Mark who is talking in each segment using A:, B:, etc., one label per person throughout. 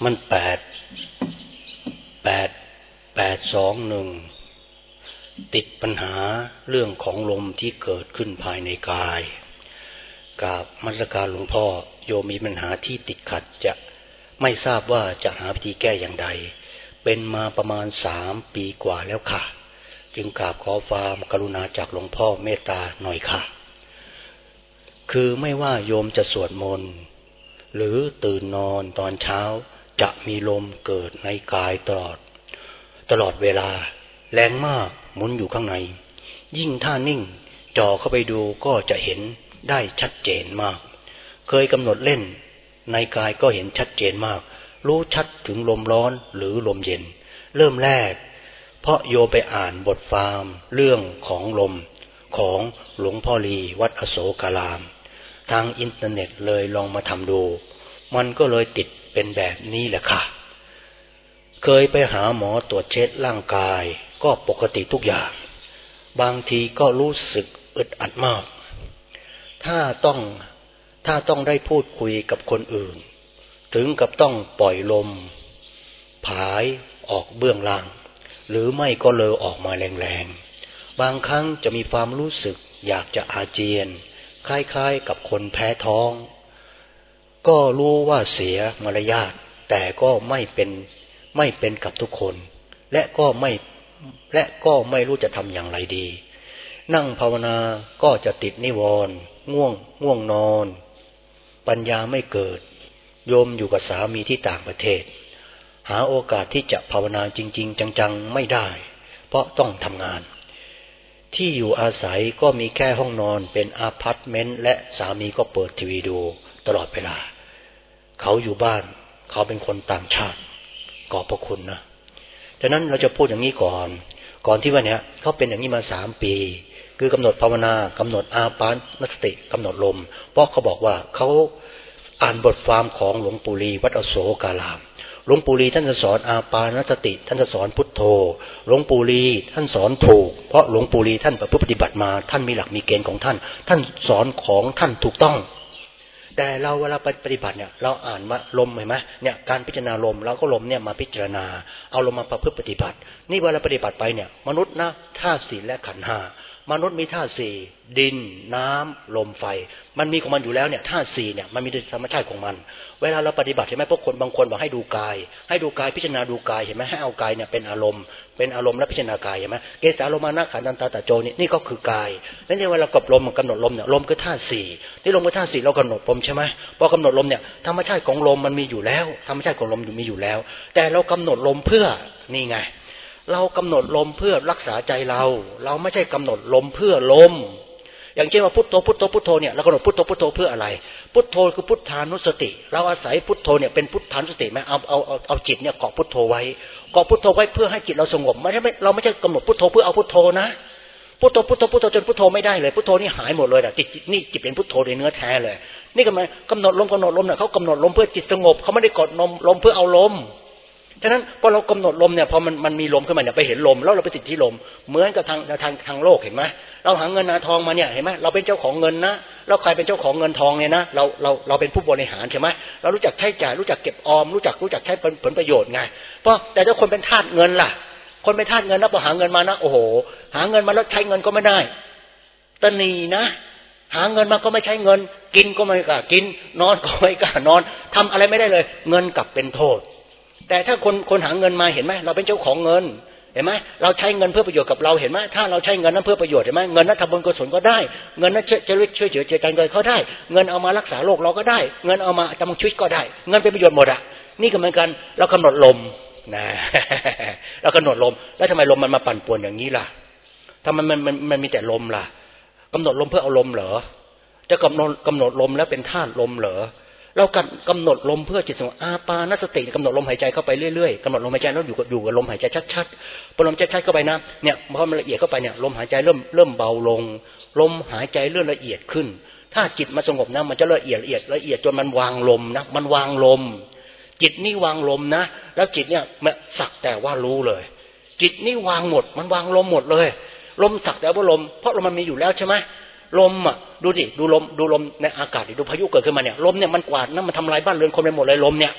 A: มัน821ติดปัญหาเรื่องของลมที่เกิดขึ้นภายในกายกับมรรคการหลวงพ่อโยมมีปัญหาที่ติดขัดจะไม่ทราบว่าจะหาวิธีแก้อย่างใดเป็นมาประมาณ3 ปีกว่าแล้วค่ะจึงกราบขอความกรุณาจากหลวงพ่อเมตตาหน่อยค่ะคือไม่ว่าโยมจะสวดมนต์หรือตื่นนอนตอนเช้าจะมีลมเกิดในกายตลอดเวลาแรงมากหมุนอยู่ข้างในยิ่งถ้านิ่งจ่อเข้าไปดูก็จะเห็นได้ชัดเจนมากเคยกำหนดเล่นในกายก็เห็นชัดเจนมากรู้ชัดถึงลมร้อนหรือลมเย็นเริ่มแรกเพราะโยไปอ่านบทความเรื่องของลมของหลวงพ่อลีวัดอโศการามทางอินเทอร์เน็ตเลยลองมาทำดูมันก็เลยติดเป็นแบบนี้แหละค่ะเคยไปหาหมอตรวจเช็คร่างกายก็ปกติทุกอย่างบางทีก็รู้สึกอึดอัดมากถ้าต้องได้พูดคุยกับคนอื่นถึงกับต้องปล่อยลมผายออกเบื้องล่างหรือไม่ก็เลอออกมาแรงๆบางครั้งจะมีความรู้สึกอยากจะอาเจียนคล้ายๆกับคนแพ้ท้องก็รู้ว่าเสียมารยาทแต่ก็ไม่เป็นกับทุกคนและก็ไม่รู้จะทำอย่างไรดีนั่งภาวนาก็จะติดนิวรณ์ง่วงนอนปัญญาไม่เกิดโยมอยู่กับสามีที่ต่างประเทศหาโอกาสที่จะภาวนาจริงๆจังๆไม่ได้เพราะต้องทำงานที่อยู่อาศัยก็มีแค่ห้องนอนเป็นอพาร์ตเมนต์และสามีก็เปิดทีวีดูตลอดเวลาเขาอยู่บ้านเขาเป็นคนต่างชาติขอบพระคุณนะฉะนั้นเราจะพูดอย่างนี้ก่อนที่ว่าเนี้ยเขาเป็นอย่างนี้มา3 ปีคือกำหนดภาวนากำหนดอาปานสติกำหนดลมเพราะเขาบอกว่าเขาอ่านบทความของหลวงปู่ลีวัดอโศการามหลวงปู่ลีท่านจะสอนอาปานสติท่านจะสอนพุทโธหลวงปู่ลีท่านสอนถูกเพราะหลวงปู่ลีท่านประพฤติปฏิบัติมาท่านมีหลักมีเกณฑ์ของท่านสอนของท่านถูกต้องแต่เราเวลาปฏิบัติเนี่ยเราอ่านว่าลมเห็นไหมเนี่ยการพิจารณาลมเราก็ลมเนี่ยมาพิจารณาเอาลมมาประพฤติปฏิบัตินี่เวลาปฏิบัติไปเนี่ยมนุษย์นะธาตุ4และขันธ์5มนุษย์มีธาตุ4ดินน้ำลมไฟมันมีของมันอยู่แล้วเนี่ยธาตุ4เนี่ยมันมีธรรมชาติของมันเวลาเราปฏิบัติเห็นไหมพวกคนบางคนบอกให้ดูกายพิจารณาดูกายเห็นไหมให้เอากายเนี่ยเป็นอารมณ์และพิจารณากายเห็นไหมเกสาโลมานะขันธันตาตะโจนี่ก็คือกายนั่นเองเวลากับลมกำหนดลมเนี่ยลมคือธาตุ4ที่ลมคือธาตุ4เรากำหนดลมใช่ไหมพอกำหนดลมเนี่ยธรรมชาติของลมมันมีอยู่แล้วธรรมชาติของลมมีอยู่แล้วแต่เรากำหนดลมเพื่อนี่ไงเรากำหนดลมเพื่อรักษาใจเราไม่ใช่กำหนดลมเพื่อลมอย่างเช่นว่าพุทโธเนี่ยเรากำหนดพุทโธเพื่ออะไรพุทโธคือพุทธานุสติเราอาศัยพุทโธเนี่ยเป็นพุทธานุสติไหมเอาจิตเนี่ยเกาะพุทโธไว้เพื่อให้จิตเราสงบเราไม่ใช่กำหนดพุทโธเพื่อเอาพุทโธนะพุทโธจนพุทโธไม่ได้เลยพุทโธนี่หายหมดเลยจิตเป็นพุทโธในเนื้อแท้เลยนี่กำหนดลมเนี่ยเขากำหนดลมเพื่อจิตสงบเขาไม่ได้กดลมเพื่อเอาลมฉะนั้นพอเรากำหนดลมเนี่ยพอมันมีลมขึ้นมาเนี่ยไปเห็นลมแล้วเราไปติดที่ลมเหมือนกับทางโลกเห็นไหมเราหาเงินหาทองมาเนี่ยเห็นไหมเราเป็นเจ้าของเงินนะเราใครเป็นเจ้าของเงินทองเนี่ยนะเราเป็นผู้บริหารใช่ไหมเรารู้จักใช้จ่ายรู้จักเก็บออมรู้จักใช้ผลประโยชน์ไงเพราะแต่ถ้าคนเป็นทาสเงินล่ะคนเป็นทาสเงินนะพอหาเงินมานะโอ้โหหาเงินมาแล้วใช้เงินก็ไม่ได้ตนีนะหาเงินมาก็ไม่ใช้เงินกินก็ไม่กล้ากินนอนก็ไม่กล้านอนทำอะไรไม่ได้เลยเงินกลับเป็นโทษแต่ถ้าคนหาเงินมาเห็นไหมเราเป็นเจ้าของเงินเห็นไหมเราใช้เงินเพื่อประโยชน์กับเราเห็นไหมถ้าเราใช้เงินนั้นเพื่อประโยชน์เห็นไหมเงินนั้นทำบุญกุศลก็ได้เงินนั้นช่วยเหลือใจกันเขาได้เงินเอามารักษาโรคเราก็ได้เงินเอามาดำรงชีวิตก็ได้เงินเป็นประโยชน์หมดอ่ะนี่ก็เหมือนกันเรากำหนดลมนะเรากำหนดลมแล้วทำไมลมมันมาปั่นป่วนอย่างนี้ล่ะทำไมมันมีแต่ลมล่ะกำหนดลมเพื่อเอาลมเหรอจะกำหนดลมแล้วเป็นธาตุลมเหรอเรากำหนดลมเพื่อจิตสงบอาปานสติกำหนดลมหายใจเข้าไปเรื่อยๆกำหนดลมหายใจแล้วอยู่กับลมหายใจชัดๆพอลมชัดๆเข้าไปนะเนี่ยพอมันละเอียดเข้าไปเนี่ยลมหายใจเริ่มเบาลงลมหายใจเริ่มละเอียดขึ้นถ้าจิตมาสงบนะมันจะละเอียดจนมันวางลมนะมันวางลมจิตนี่วางลมนะแล้วจิตเนี่ยสักแต่ว่ารู้เลยจิตนี่วางหมดมันวางลมหมดเลยลมสักแต่ว่าลมเพราะลมมันมีอยู่แล้วใช่ไหมลมอ่ะดูลมในอากาศดิดูพายุเกิดขึ้นมาเนี่ยลมเนี่ยมันกวาดนะมันทำลายบ้านเรือนคนไปหมดเลยลมเนี่ย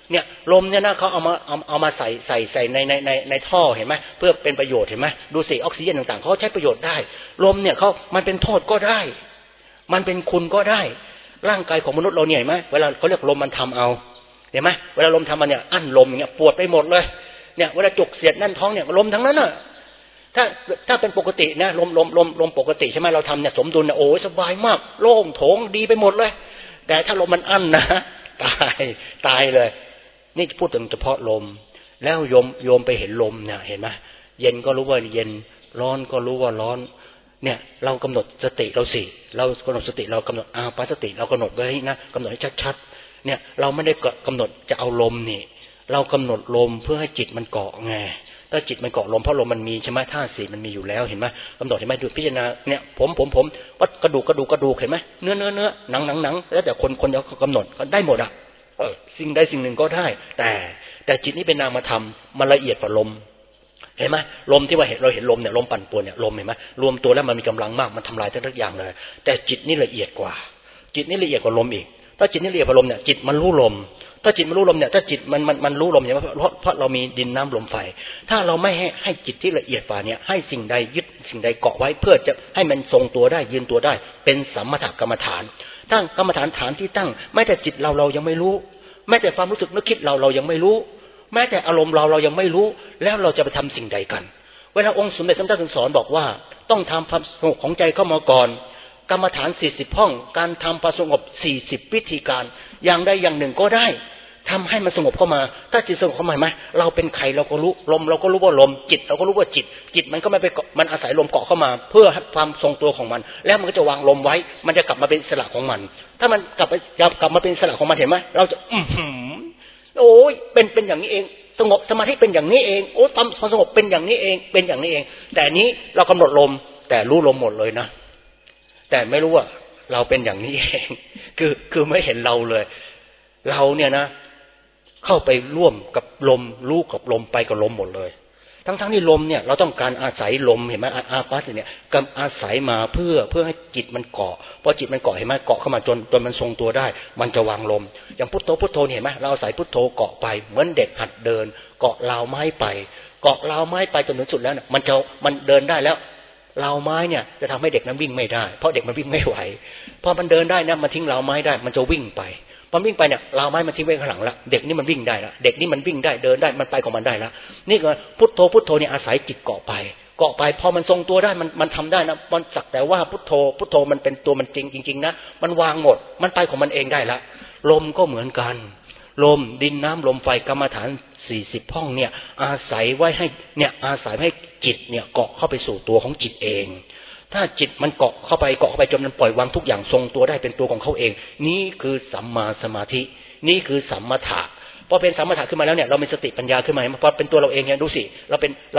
A: เนี่ยลมเนี่ยนะเขาเอามาใส่ในท่อเห็นไหมเพื่อเป็นประโยชน์เห็นไหมดูสิออกซิเจนต่างๆเขาใช้ประโยชน์ได้ลมเนี่ยมันเป็นโทษก็ได้มันเป็นคุณก็ได้ร่างกายของมนุษย์เราเนี่ยเห็นไหมเวลาเขาเรียกลมมันทำเอาเห็นไหมเวลาลมทำมันเนี่ยอั้นลมอย่างเงี้ยปวดไปหมดเลยเนี่ยเวลาจุกเสียดแน่นท้องเนี่ยลมทั้งนั้นน่ะถ้าเป็นปกตินะลมปกติใช่ไหมเราทำเนี่ยสมดุลเนี่ยโอ้สบายมากโล่งโถงดีไปหมดเลยแต่ถ้าลมมันอั้นนะตายเลยนี่พูดถึงเฉพาะลมแล้วโยมไปเห็นลมเนี่ยเห็นไหมเย็นก็รู้ว่าเย็นร้อนก็รู้ว่าร้อนเนี่ยเรากำหนดสติเราสิเรากำหนดสติเรากำหนดอาปาสติเรากำหนดไว้นะกำหนดให้ชัดๆเนี่ยเราไม่ได้กำหนดจะเอาลมนี่เรากำหนดลมเพื่อให้จิตมันเกาะไงถ้าจิตมันเกาะลมเพราะลมมันมีใช่ไหมธาตุสี่มันมีอยู่แล้วเห็นไหมกำหนดเห็นไหมดูพิจารณาเนี่ยผมวัดกระดูกเห็นไหมเนื้อหนังแล้วแต่คนจะกำหนดก็ได้หมดอ่ะสิ่งใดสิ่งหนึ่งก็ได้แต่จิตนี่เป็นนามธรรมมันละเอียดกว่าลมเห็นไหมลมที่ว่าเราเห็นลมเนี่ยลมปั่นป่วนเนี่ยลมเห็นไหมรวมตัวแล้วมันมีกำลังมากมันทำลายทุกอย่างเลยแต่จิตนี่ละเอียดกว่าจิตนี่ละเอียดกว่าลมอีกถ้าจิตนี่ละเอียดกว่าลมเนี่ยจิตมันรู้ลมถ้าจิตมันรู้ลมเนี่ยถ้าจิตมันรู้ลมเนี่ยเพราะเรามีดินน้ำลมไฟถ้าเราไม่ให้จิตที่ละเอียดกว่าเนี่ยให้สิ่งใดยึดสิ่งใดเกาะไว้เพื่อจะให้มันทรงตัวได้ยืนตัวได้เป็นสัมมถกรรมฐานตั้งกรรมฐานที่ตั้งไม่แต่จิตเรายังไม่รู้แม้แต่ความรู้สึกนึกคิดเรายังไม่รู้แม้แต่อารมณ์เรายังไม่รู้แล้วเราจะไปทำสิ่งใดกันเวลาองค์สมเด็จพระเจ้าสอนบอกว่าต้องทำความสงบของใจเข้ามาก่อนกรรมฐาน40ห้องการทำความสงบ40วิธีการอย่างใดอย่างหนึ่งก็ได้ทำให้มันสงบเข้ามาถ้าจิตสงบเข้ามาไหมเราเป็นใครเราก็รู้ลมเราก็รู้ว่าลมจิตเราก็รู้ว่าจิตมันก็ไม่ไปมันอาศัยลมเกาะเข้ามาเพื่อให้ความทรงตัวของมันแล้วมันก็จะวางลมไว้มันจะกลับมาเป็นอิสระของมันถ้ามันกลับมาเป็นอิสระของมันเห็นไหมเราจะโอ้ยเป็นอย่างนี้เองสงบสมาธิเป็นอย่างนี้เองโอ้ทำความสงบเป็นอย่างนี้เองเป็นอย่างนี้เองแต่นี้เรากำหนดลมแต่รู้ลมหมดเลยนะแต่ไม่รู้ว่าเราเป็นอย่างนี้เองคือไม่เห็นเราเลยเราเนี่ยนะเข้าไปร่วมกับลมรู้กับลมไปกับลมหมดเลยทั้งที่ลมเนี่ยเราต้องการอาศัยลมเห็นไหมอาปาสเนี่ยกำอาศัยมาเพื่อให้จิตมันเกาะพอจิตมันเกาะเห็นไหมเกาะเข้ามาจนมันทรงตัวได้มันจะวางลมอย่างพุทโธเห็นไหมเราอาศัยพุทโธเกาะไปเหมือนเด็กหัดเดินเกาะราวไม้ไปเกาะราวไม้ไปจนถึงสุดแล้วเนี่ยมันเดินได้แล้วราวไม้เนี่ยจะทำให้เด็กนั้นวิ่งไม่ได้เพราะเด็กมันวิ่งไม่ไหวพอมันเดินได้นะมันทิ้งราวไม้ได้มันจะวิ่งไปมันวิ่งไปเนี่ยราวไม้มันทิ้งไว้ข้างหลังแล้วเด็กนี่มันวิ่งได้แล้วเด็กนี่มันวิ่งได้เดินได้มันไปของมันได้แล้วนี่ก็พุทโธเนี่ยอาศัยจิตเกาะไปพอมันทรงตัวได้มันทำได้นะมันสักแต่ว่าพุทโธมันเป็นตัวมันจริงๆนะมันวางหมดมันไปของมันเองได้ละลมก็เหมือนกันลมดินน้ำลมไฟกรรมฐาน40ห้องเนี่ยอาศัยไว้ให้เนี่ยอาศัยให้จิตเนี่ยเกาะเข้าไปสู่ตัวของจิตเองถ้าจิตมันเกาะเข้าไปจนมันปล่อยวางทุกอย่างทรงตัวได้เป็นตัวของเขาเองนี่คือสัมมาสมาธินี่คือสัมมถะพอเป็นสัมมถะขึ้นมาแล้วเนี่ยเรามีสติปัญญาขึ้นมาพอเป็นตัวเราเองเนี่ยดูสิเรา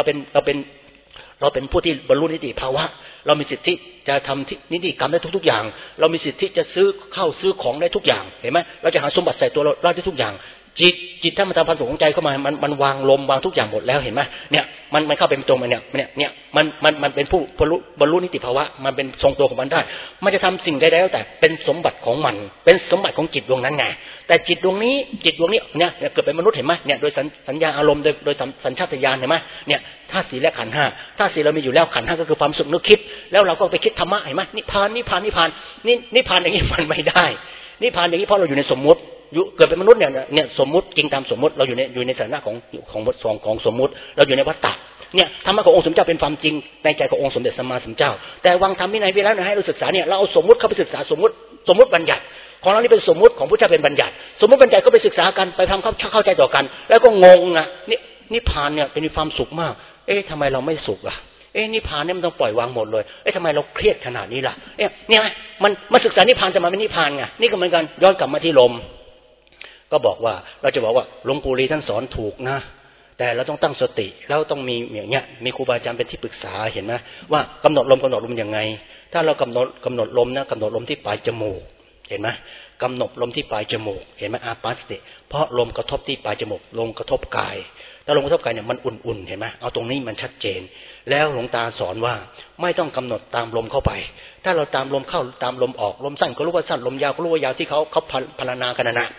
A: เป็นผู้ที่บรรลุนิติภาวะเรามีสิทธิจะทำนิติกรรมได้ทุกอย่างเรามีสิทธิจะซื้อของได้ทุกอย่างเห็นไหมเราจะหาสมบัติใส่ตัวเราได้ทุกอย่างจิตถ้ามันทำความสุขของใจเข้ามามันวางลมวางทุกอย่างหมดแล้วเห็นไหมเนี่ยมันเข้าไปเป็นตัวมันเนี่ยมันเป็นผู้บรรลุนิติภาวะมันเป็นทรงตัวของมันได้มันจะทำสิ่งใดๆแล้วแต่เป็นสมบัติของมันเป็นสมบัติของจิตดวงนั้นไงแต่จิตดวงนี้เนี่ยเกิดเป็นมนุษย์เห็นไหมเนี่ยโดยสัญญาอารมณ์โดยสัญชาตญาณเห็นไหมเนี่ยธาตุสี่และขันธ์ห้าธาตุสี่เรามีอยู่แล้วขันธ์ห้าก็คือความสุขนึกคิดแล้วเราก็ไปคิดธรรมะเห็นไหมนิพพานนิพพานอย่างนี้มันไม่ได้นิพพานอย่างนี้เพราะเราอยู่ในสมมุติเกิดเป็นมนุษย์เนี่ยสมมุติจริงตามสมมุติเราอยู่ในสถานะของสมมุติเราอยู่ในวัฏฏะเนี่ยธรรมะขององค์สมเด็จเจ้าเป็นความจริงในใจขององค์สมเด็จสัมมาสัมพุทธเจ้าแต่วางธรรมวินัยไว้แล้วให้เราศึกษาเนี่ยเราเอาสมมุติเข้าไปศึกษาสมมุติบัญญัติของเรานี่เป็นสมมุติของพระเจ้าเป็นบัญญัติสมมุติบัญญัติก็ไปศึกษากันไปทำเข้าใจต่อกันแล้วก็งงอ่ะนิพพานเนี่ยเป็นความสุขมากทำไมเราไม่สุขอ่ะนิพพานเนี่ยมันต้องปล่อยวางหมดเลยทำไมเราเครียดขนาดนี้ล่ะเนี่ยมันศึกษานิพพานจะมาเป็นนิพพานไงนี่ก็เหมือนกันย้อนกลับมาที่ลมก็บอกว่าเราจะบอกว่าหลวงปู่ลีท่านสอนถูกนะแต่เราต้องตั้งสติแล้วต้องมีอย่างเงี้ยมีครูบาอาจารย์เป็นที่ปรึกษาเห็นไหมว่ากำหนดลมยังไงถ้าเรากำหนดลมนะกำหนดลมที่ปลายจมูกเห็นไหมกำหนดลมที่ปลายจมูกเห็นไหมอาปาสติเพราะลมกระทบที่ปลายจมูกลมกระทบกายถ้าลมกระทบกายเนี่ยมันอุ่นๆเห็นไหมเอาตรงนี้มันชัดเจนแล้วหลวงตาสอนว่าไม่ต้องกำหนดตามลมเข้าไปถ้าเราตามลมเข้าตามลมออกลมสั้นก็รู้ว่าสั้นลมยาวก็รู้ว่ายาวที่เขาพรรณนากันนะ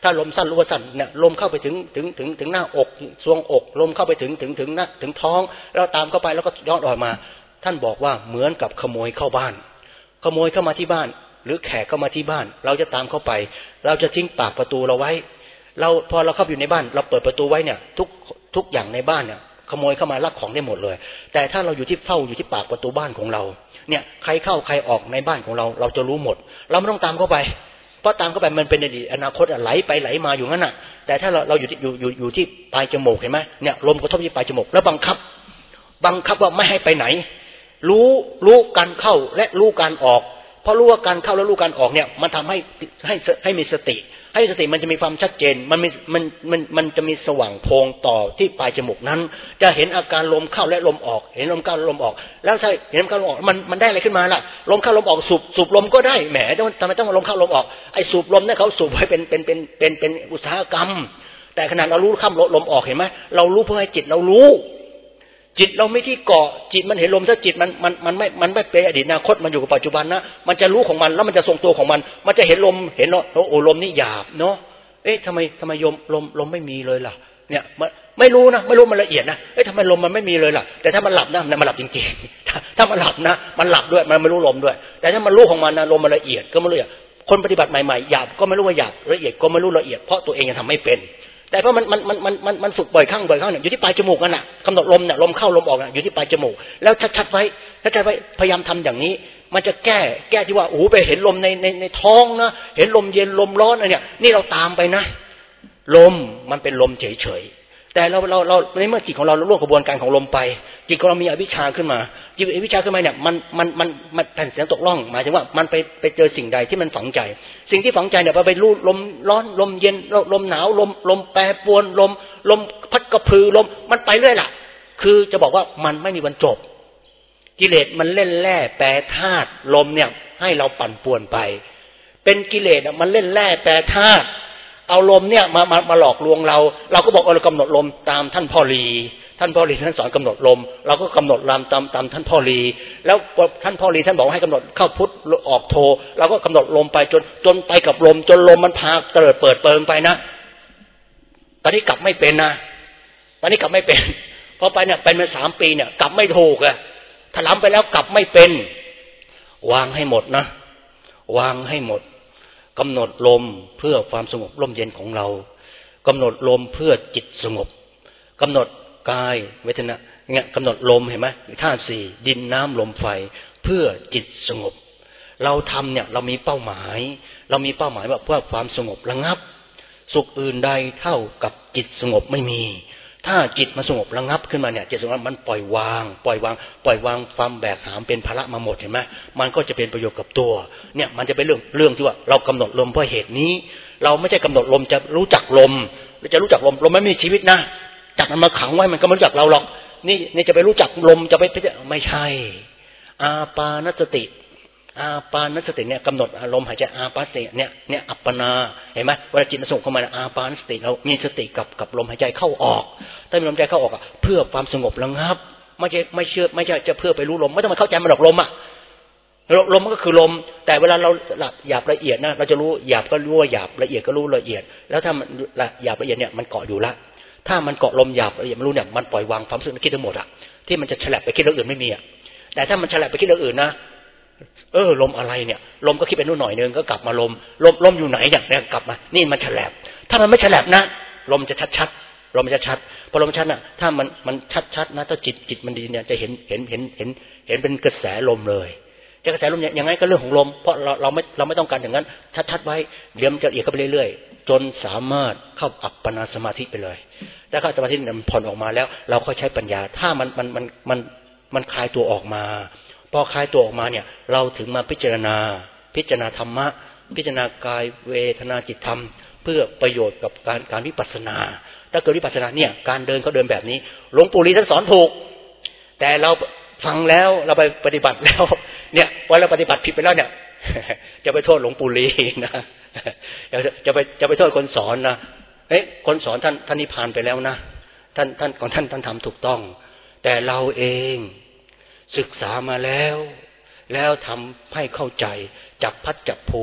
A: ถ้าลมสั้นรู้ว่าสั้นเนี่ยลมเข้าไปถึงหน้าอกทรวงอกลมเข้าไปถึงหน้าถึงท้องแล้วตามเข้าไปแล้วก็ย้อนออกมาท่านบอกว่าเหมือนกับขโมยเข้าบ้านขโมยเข้ามาที่บ้านหรือแขกเข้ามาที่บ้านเราจะตามเข้าไปเราจะทิ้งปากประตูเราไว้เราพอเราเข้าอยู่ในบ้านเราเปิดประตูไว้เนี่ยทุกอย่างในบ้านเนี่ยขโมยเข้ามาลักของได้หมดเลยแต่ถ้าเราอยู่ที่เฝ้าอยู่ที่ปากประตูบ้านของเราเนี่ยใครเข้าใครออกในบ้านของเราจะรู้หมดเราไม่ต้องตามเข้าไปเพราะตามเข้าไปมันเป็นอนาคตไหลไปไหลมาอยู่งั้นน่ะแต่ถ้าเราอยู่ที่ปลายจมูกเห็นไหมเนี่ยลมกระทบที่ปลายจมูกแล้วบังคับว่าไม่ให้ไปไหนรู้การเข้าและรู้การออกเพราะรู้ว่าการเข้าและรู้การออกเนี่ยมันทำให้มีสติมันจะมีความชัดเจนมันจะมีสว่างโพงต่อที่ปลายจมูกนั้นจะเห็นอาการลมเข้าและลมออกเห็นลมเข้าและลมออกแล้วถ้าเห็นลมเข้าลมออกมันได้อะไรขึ้นมาล่ะลมเข้าลมออกสูบลมก็ได้แหมทำไมต้องลมเข้าลมออกไอ้สูบลมเนี่ยเขาสูบไว้เป็นอุตสาหกรรมแต่ขนาดเรารู้เข้าลมออกเห็นไหมเรารู้เพื่อให้จิตเรารู้จิตเราไม่ที่เกาะจิตมันเห็นลมถ้าจิตมันไม่เป็นอดีตอนาคตมันอยู่กับปัจจุบันนะมันจะรู้ของมันแล้วมันจะทรงตัวของมันจะเห็นลมโอ้ลมนี่หยาบเนาะทำไมลมไม่มีเลยล่ะเนี่ยไม่รู้มันละเอียดนะทำไมลมมันไม่มีเลยล่ะแต่ถ้ามันหลับนะมันหลับจริงๆถ้ามันหลับนะมันหลับด้วยมันไม่รู้ลมด้วยแต่ถ้ามันรู้ของมันนะลมมันละเอียดก็ไม่รู้คนปฏิบัติใหม่ๆหยาบก็ไม่รู้ว่าหยาบละเอียดก็ไม่รู้ละเอียดเพราะตัวเองยังทำไม่เป็นแต่เพราะมันฝึกบ่อยครั้งเนี่ยอยู่ที่ปลายจมูกนั่นน่ะกำหนดลมเนี่ยลมเข้าลมออกน่ะอยู่ที่ปลายจมูกแล้วชัดไว้พยายามทำอย่างนี้มันจะแก้ที่ว่าโอ้โหไปเห็นลมในท้องนะเห็นลมเย็นลมร้อนอะไรเนี่ยนี่เราตามไปนะลมมันเป็นลมเฉยๆแต่เราในเมื่อจิตของเราล่วงกระบวนการของลมไปจิตของเรามีอวิชชาขึ้นมาจิตอวิชชาขึ้นมาเนี่ยมันแผ่นเสียงตกล่องหมายถึงว่ามันไปเจอสิ่งใดที่มันฝังใจสิ่งที่ฝังใจเนี่ยไปรู้ลมร้อนลมเย็นลมหนาวลมแปรปรวนลมพัดกระพือลมมันไปเรื่อยล่ะคือจะบอกว่ามันไม่มีวันจบกิเลสมันเล่นแร่แปรธาตุลมเนี่ยให้เราปั่นป่วนไปเป็นกิเลสมันเล่นแร่แปรธาตุเอาลมเนี่ยมาหลอกลวงเราก็บอกเรากำหนดลมตามท่านพ่อลีท่านสอนกำหนดลมเราก็กำหนดลมตามท่านพ่อลีแล้วท่านพ่อลีท่านบอกให้กำหนดเข้าพุทธออกโทเราก็กำหนดลมไปจนไปกับลมจนลมมันพาเปิดเปิงไปนะตอนนี้กลับไม่เป็นนะตอนนี้กลับไม่เป็นพอไปเนี่ยเป็นมา3 ปีเนี่ยกลับไม่ถูกอะถลำไปแล้วกลับไม่เป็นวางให้หมดนะวางให้หมดกำหนดลมเพื่อความสงบร่มเย็นของเรากำหนดลมเพื่อจิตสงบกำหนดกายเวทนาเนี่ยกำหนดลมเห็นไหมธาตุ4ดินน้ำลมไฟเพื่อจิตสงบเราทำเนี่ยเรามีเป้าหมายว่าเพื่อความสงบระงับสุขอื่นใดเท่ากับจิตสงบไม่มีถ้าจิตมาสงบระงับขึ้นมาเนี่ยจิตสงบมันปล่อยวางความแบกหามเป็นภาระมาหมดเห็นไหมมันก็จะเป็นประโยชน์กับตัวเนี่ยมันจะเป็นเรื่องที่ว่าเรากำหนดลมเพราะเหตุนี้เราไม่ใช่กำหนดลมจะรู้จักลมไม่มีชีวิตนะจับมันมาขังไว้มันก็ไม่รู้จักเราหรอกนี่จะไปรู้จักลมจะไปไม่ใช่อาปานสติเนี่ยกำหนดอารมณ์หายใจอาปานสติเนี่ยอัปปนาเห็นไหมเวลาจิตมันส่งเข้ามาอาปานสติเรามีสติกับลมหายใจเข้าออกถ้ามีลมหายใจเข้าออกเพื่อความสงบระงับไม่ใช่จะเพื่อไปรู้ลมไม่ต้องมาเข้าใจมันหรอกลมอะลมมันก็คือลมแต่เวลาเราหยาบละเอียดนะเราจะรู้หยาบก็รู้ว่าหยาบละเอียดก็รู้ละเอียดแล้วถ้ามันหยาบละเอียดเนี่ยมันเกาะอยู่ละถ้ามันเกาะลมหยาบละเอียดไม่รู้เนี่ยมันปล่อยวางความรู้สึกนึกคิดทั้งหมดอะที่มันจะฉลับไปคิดเรื่องอื่นไม่มีอะแต่ถ้ามันฉลับไปคิดเรื่องอื่นนะลมอะไรเนี่ยลมก็คิดไปนู่นหน่อยนึงก็กลับมาลมอยู่ไหนเนี่ยกลับมานี่มันฉลับถ้ามันไม่ฉลับนะลมจะชัดพอลมชัดน่ะถ้ามันชัดนะถ้าจิตมันดีเนี่ยจะเห็นเป็นกระแสลมเลยจะกระแสลมเนี่ยยังไงก็เรื่องของลมเพราะเราไม่ต้องการอย่างนั้นชัดไว้เดี๋ยวมันจะละเอียดเข้าไปเรื่อยๆจนสามารถเข้าอัปปนาสมาธิไปเลยถ้าเข้าสมาธิมันผ่อนออกมาแล้วเราค่อยใช้ปัญญาถ้ามันคลายตัวออกมาพอคลายตัวออกมาเนี่ยเราถึงมาพิจารณาธรรมะพิจารณากายเวทนาจิตธรรมเพื่อประโยชน์กับการวิปัสสนาถ้าเกิดวิปัสสนาเนี่ยการเดินเขาเดินแบบนี้หลวงปู่ลีท่านสอนถูกแต่เราฟังแล้วเราไปปฏิบัติแล้วเนี่ยพอเราปฏิบัติผิดไปแล้วเนี่ยจะไปโทษหลวงปู่ลีนะจะไปโทษคนสอนนะคนสอนท่านนิพพานไปแล้วนะท่านของท่านทำถูกต้องแต่เราเองศึกษามาแล้วทำให้เข้าใจจับพัดจับภู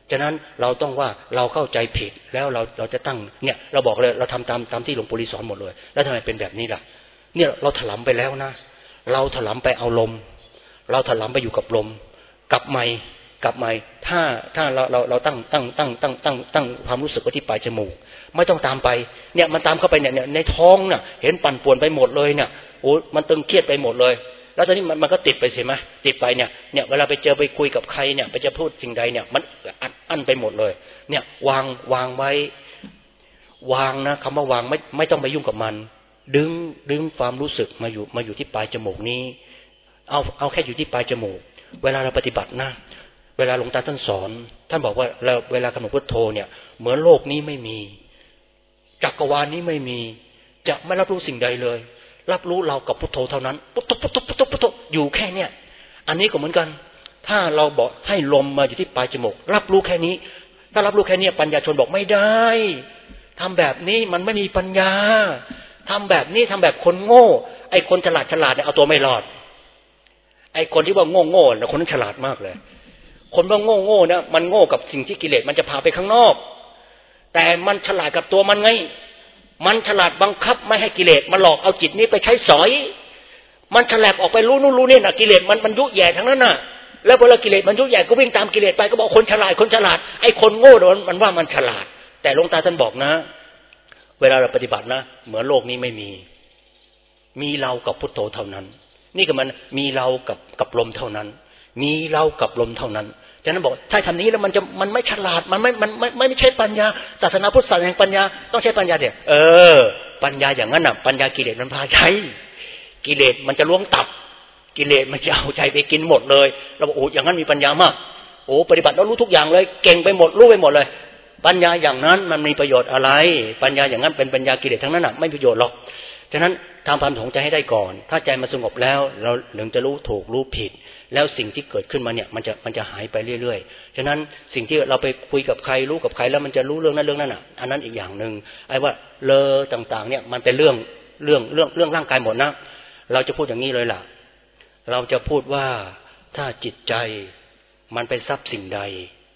A: ฉะนั้นเราต้องว่าเราเข้าใจผิดแล้วเราจะตั้งเนี่ยเราบอกเลยเราทำตามที่หลวงปู่ลีสอนหมดเลยแล้วทำไมเป็นแบบนี้ล่ะเนี่ยเราถลำไปแล้วนะเราถลำไปเอาลมเราถลำไปอยู่กับลมกลับใหม่ถ้าเราตั้งความรู้สึกไว้ที่ปลายจมูกไม่ต้องตามไปเนี่ยมันตามเข้าไปเนี่ยในท้องน่ะเห็นปั่นป่วนไปหมดเลยเนี่ยโอ้มันตึงเครียดไปหมดเลยแล้วตอนนี้มันก็ติดไปใช่ไหมติดไปเนี่ยเวลาไปเจอไปคุยกับใครเนี่ยไปจะพูดสิ่งใดเนี่ยมันอั้นไปหมดเลยเนี่ยวางไว้วางนะคำว่าวางไม่ต้องไปยุ่งกับมันดึงความรู้สึกมาอยู่ที่ปลายจมูกนี้เอาแค่อยู่ที่ปลายจมูกเวลาเราปฏิบัตินะเวลาหลวงตาท่านสอนท่านบอกว่าเวลากำหนดพุทโธเนี่ยเหมือนโลกนี้ไม่มีจักรวาลนี้ไม่มีจะไม่รับรู้สิ่งใดเลยรับรู้เรากับพุทโธเท่านั้นพุทโธอยู่แค่เนี้ยอันนี้ก็เหมือนกันถ้าเราบอกให้ลมมาอยู่ที่ปลายจมูกรับรู้แค่นี้ถ้ารับรู้แค่นี้ปัญญาชนบอกไม่ได้ทำแบบนี้มันไม่มีปัญญาทำแบบนี้ทำแบบคนโง่ไอ้คนฉลาดเนี่ยเอาตัวไม่รอดไอ้คนที่ว่าโง่นะคนนั้นฉลาดมากเลยคนว่าโง่นะมันโง่กับสิ่งที่กิเลสมันจะพาไปข้างนอกแต่มันฉลาดกับตัวมันไงมันฉลาดบังคับไม่ให้กิเลสมาหลอกเอาจิตนี้ไปใช้สอยมันฉลาดออกไปรู้นู่นรู้นี่น่ะกิเลสมันยุแย่ทั้งนั้นน่ะแล้วพอกิเลสมันยุแย่ก็วิ่งตามกิเลสไปก็บอกคนฉลาดไอ้คนโง่มันว่ามันฉลาดแต่หลวงตาท่านบอกนะเวลาเราปฏิบัตินะเหมือนโลกนี้ไม่มีเรากับพุทโธเท่านั้นนี่ก็มันมีเรากับลมเท่านั้นมีเรากับลมเท่านั้นฉะนั้นบอกถ้าทำนี้แล้วมันไม่ฉลาดมันไม่ใช่ปัญญาศาสนาพุทธศาสนาแห่งปัญญาต้องใช้ปัญญาเดียวปัญญาอย่างนั้นน่ะปัญญากิเลสมันพาใช้กิเลสมันจะล้วงตับกิเลสมันจะเอาใจไปกินหมดเลยเราบอกโอ้อย่างนั้นมีปัญญามากโอ้ปฏิบัติแล้วรู้ทุกอย่างเลยเก่งไปหมดรู้ไปหมดเลยปัญญาอย่างนั้นมันมีประโยชน์อะไรปัญญาอย่างนั้นเป็นปัญญากิเลสทั้งนั้นน่ะไม่มีประโยชน์หรอกฉะนั้นทำความถ่องใจให้ได้ก่อนถ้าใจมันสงบแล้วเราถึงจะรู้ถูกรู้ผิดแล้วสิ่งที่เกิดขึ้นมาเนี่ยมันจะหายไปเรื่อยๆฉะนั้นสิ่งที่เราไปคุยกับใครรู้กับใครแล้วมันจะรู้เรื่องนั้นอ่ะอันนั้นอีกอย่างนึงไอ้ว่าเลอต่างๆเนี่ยมันเป็นเรื่องร่างกายหมดนะเราจะพูดอย่างนี้เลยล่ะเราจะพูดว่าถ้าจิตใจมันไปทรัพย์สิ่งใด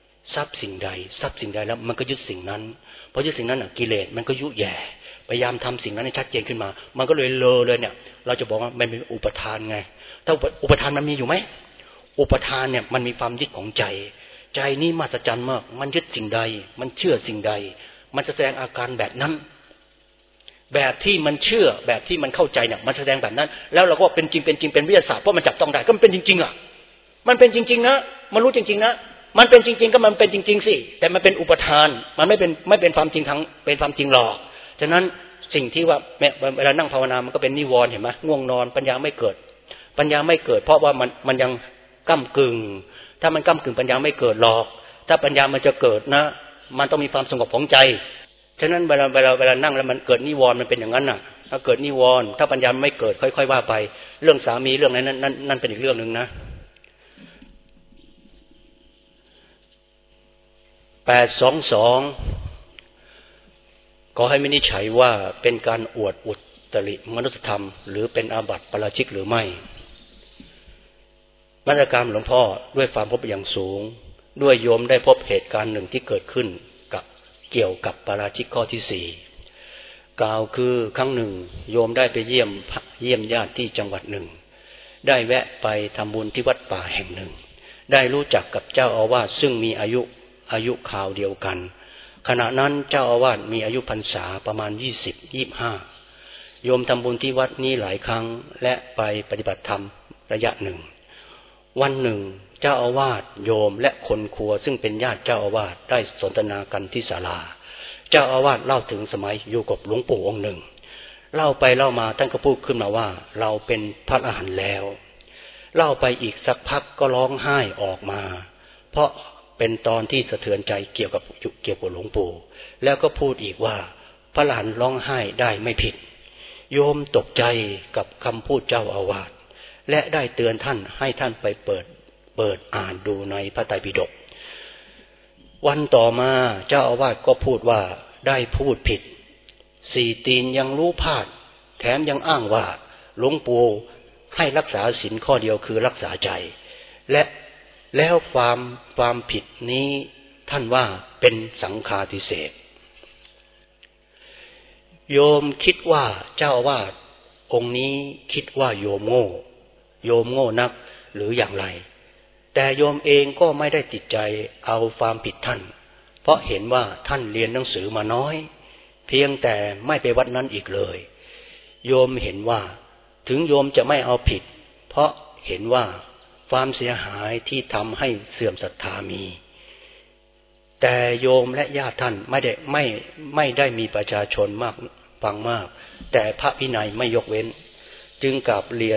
A: แล้วมันก็ยึดสิ่งนั้นพอยึดสิ่งนั้นน่ะกิเลสมันก็ยุแย่พยายามทำสิ่งนั้นให้ชัดเจนขึ้นมามันก็เลยเลยเนี่ยเราจะบอกว่ามันเป็นอุปทานไงถ้าอุปทานมันมีอยู่ไหมอุปทานเนี่ยมันมีความยึดของใจนี่มหัศจรรย์มากมันยึดสิ่งใดมันเชื่อสิ่งใดมันจะแสดงอาการแบบนั้นแบบที่มันเชื่อแบบที่มันเข้าใจเนี่ยมันแสดงแบบนั้นแล้วเราก็เป็นจริงเป็นวิทยาศาสตร์เพราะมันจับต้องได้ก็มันเป็นจริงๆอ่ะมันเป็นจริงๆนะมันรู้จริงๆนะมันเป็นจริงๆก็มันเป็นจริงๆสิแต่มันเป็นอุปทานมันไม่เป็นความจริงทั้งเป็นความจริงหรอกฉะนั้นสิ่งที่ว่าเวลานั่งภาวนามันก็เป็นนิวรณ์เห็นไหมง่วงนอนปัญญาไม่เกิดเพราะว่ามันยังก้ำกึ่งถ้ามันก้ำกึ่งปัญญาไม่เกิดหรอกถ้าปัญญามันจะเกิดนะมันต้องมีความสงบของใจฉะนั้นเวลานั่งแล้วมันเกิดนิวรณ์มันเป็นอย่างนั้นน่ะถ้าเกิดนิวรณ์ถ้าปัญญาไม่เกิดค่อยๆว่าไปเรื่องสามีเรื่องนั่นเป็นอีกเรื่องนึงนะ822ขอให้วินิจฉัยว่าเป็นการอวดอุตริมนุสธรรมหรือเป็นอาบัติปาราชิกหรือไม่มาตรการหลวงพ่อด้วยความพบอย่างสูงด้วยโยมได้พบเหตุการณ์หนึ่งที่เกิดขึ้นกับเกี่ยวกับปาราชิกข้อที่4กล่าวคือครั้งหนึ่งโยมได้ไปเยี่ยมญาติที่จังหวัดหนึ่งได้แวะไปทำบุญที่วัดป่าแห่งหนึ่งได้รู้จักกับเจ้าอาวาสซึ่งมีอายุคราวเดียวกันขณะนั้นเจ้าอาวาสมีอายุพรรษาประมาณ20-25โยมทำบุญที่วัดนี้หลายครั้งและไปปฏิบัติธรรมระยะหนึ่งวันหนึ่งเจ้าอาวาสโยมและคนครัวซึ่งเป็นญาติเจ้าอาวาสได้สนทนากันที่ศาลาเจ้าอาวาสเล่าถึงสมัยอยู่กับหลวงปู่องค์หนึ่งเล่าไปเล่ามาท่านก็พูดขึ้นมาว่าเราเป็นพระอรหันต์แล้วเล่าไปอีกสักพักก็ร้องไห้ออกมาเพราะเป็นตอนที่สะเทือนใจเกี่ยวกับหลวงปู่แล้วก็พูดอีกว่าพระอรหันต์ร้องไห้ได้ไม่ผิดโยมตกใจกับคำพูดเจ้าอาวาสและได้เตือนท่านให้ท่านไปเปิดอ่านดูในพระไตรปิฎกวันต่อมาเจ้าอาวาสก็พูดว่าได้พูดผิด4 ตีนยังรู้พลาดแถมยังอ้างว่าหลวงปู่ให้รักษาศีลข้อเดียวคือรักษาใจแล้วความผิดนี้ท่านว่าเป็นสังฆาทิเศษโยมคิดว่าเจ้าอาวาสองค์นี้คิดว่าโยมโง่นักหรืออย่างไรแต่โยมเองก็ไม่ได้ติดใจเอาความผิดท่านเพราะเห็นว่าท่านเรียนหนังสือมาน้อยเพียงแต่ไม่ไปวัดนั้นอีกเลยโยมเห็นว่าถึงโยมจะไม่เอาผิดเพราะเห็นว่าความเสียหายที่ทำให้เสื่อมศรัทธามีแต่โยมและญาติท่านไม่ได้มีประชาชนมากฟังมากแต่พระวินัยไม่ยกเว้นจึงกราบเรีย